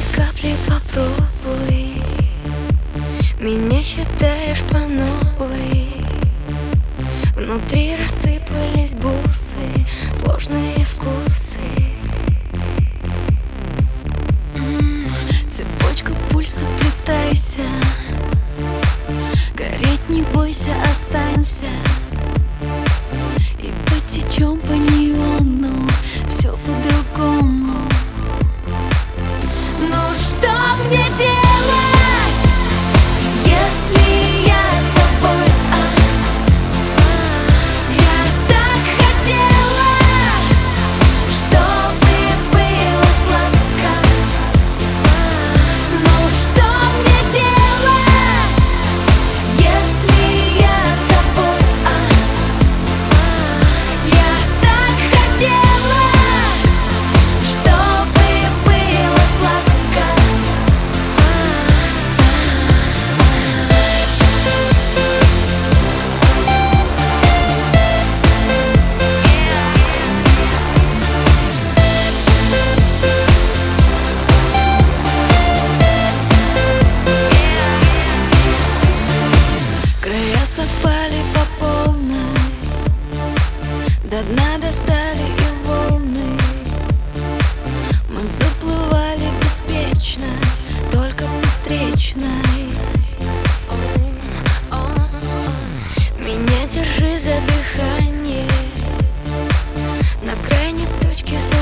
капли попробуй, меня считаешь по новой. Внутри рассыпались бусы, сложные вкусы. Цепочку пульсов вплетайся, гореть не бойся, останься. И потечем по неону, все по-другому. Ну что мне делать, если я с тобой? Я так хотела, чтобы было сладко. Ну что мне делать, если я с тобой? Я так хотела, чтобы было сладко. Края совпали по полной, до дна достали и волны. Мы заплывали беспечно, только по встречной. Меня держи за дыхание, на крайней точке